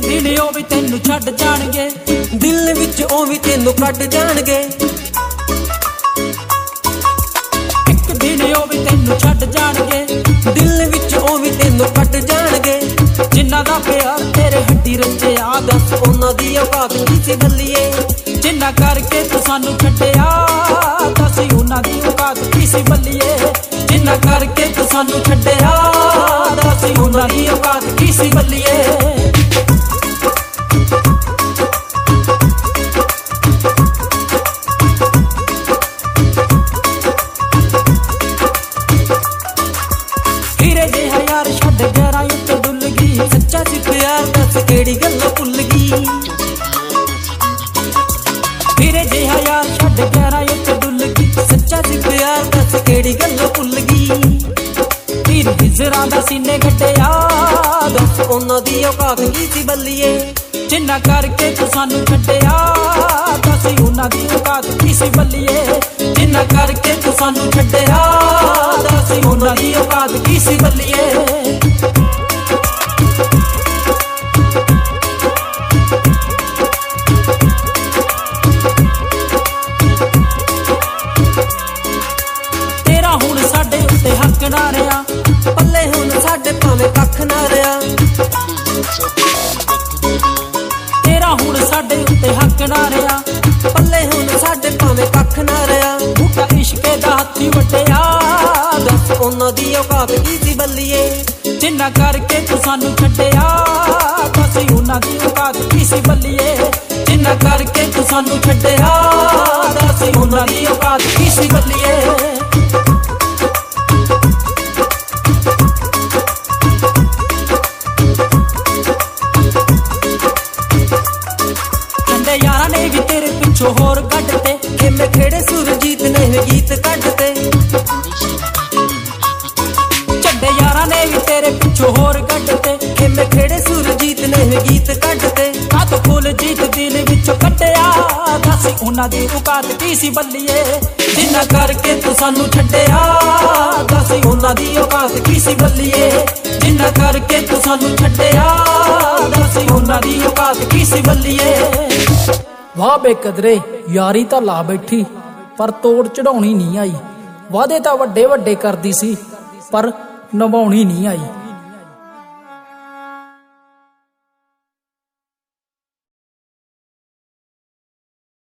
दिन ओ भी तेनू छड्ड जाणगे, दिल विच ओ भी तेनू कट जाणगे। एक दिन ओ भी तेनू छड्ड जाणगे, दिल विच ओ भी तेनू कट जाणगे। जिन्ना दा प्यार तेरे हड्डी रचिया, दस उन्हां दी औकात की सी बल्लिए। जिन्ना करके तू सानू छड्डिया, दस उन्हां दी औकात की सी बल्लिए। जिन्ना करके तू सानू छड्डिया, दस उन्हां दी औकात की सी बल्लिए। हीरे जिहा यार छड्ड गहराई उत्ते डुल गई, सच्चा सी प्यार दस केड़ी गल्लां भुल गई। हीरे जिहा यार छड्ड गहराई उत्ते डुल गई, सच्चा सी प्यार दस केड़ी गल्लां भुल गई। तीर हिजरां दा सीने गड्डिया, दस उन्हां दी औकात की सी बल्लिए। जिन्ना करके तू सानू छड्डिया, दस उन्हां दी औकात की सी बल्लिए। जिन्ना करके तू सानू छड्डिया, दस उन्हां दी औकात की सी बल्लिए। तेरा हुण साडे उत्ते हक ना रहा, पल्ले हुण साडे भावें कख ना रहा। तेरा हुण साडे उत्ते हक ना रहा, पल्ले हुण साडे भावें कख ना रहा। बूटा इश्के दा हत्थी वड्डिया, दस उन्हां दी औकात की सी बल्लिए। जिन्ना करके तू सानू छड्डिया, दस उन्हां दी औकात की सी बल्लिए। जिन्ना करके तू सानू छड्डिया, दस उन्हां दी औकात की सी बल्लिए। यारा ने भी तेरे पिछो होर कड्डते, खेमे खेड़े सुरजीत ने गीत कड्डते। चड्डे यारा ने भी तेरे पिछो होर कड्डते, खेमे खेड़े सुरजीत ने गीत कड्डते। कात फुल जीत दिल विचों कड्डिया, दस उन्हां दी औकात की सी बल्लिए। जिन्ना करके तू सानू छड्डिया, दस उन्हां दी औकात की सी बल्लिए। जिन्ना करके तू सानू छड्डिया, दस उन्हां दी औकात की सी बल्लिए। वाह बेकदरे यारी तां ला बैठी, पर तोड़ चढ़ाउणी नहीं आई। वादे तां वड्डे वड्डे करदी सी, पर निभाउणी नहीं आई।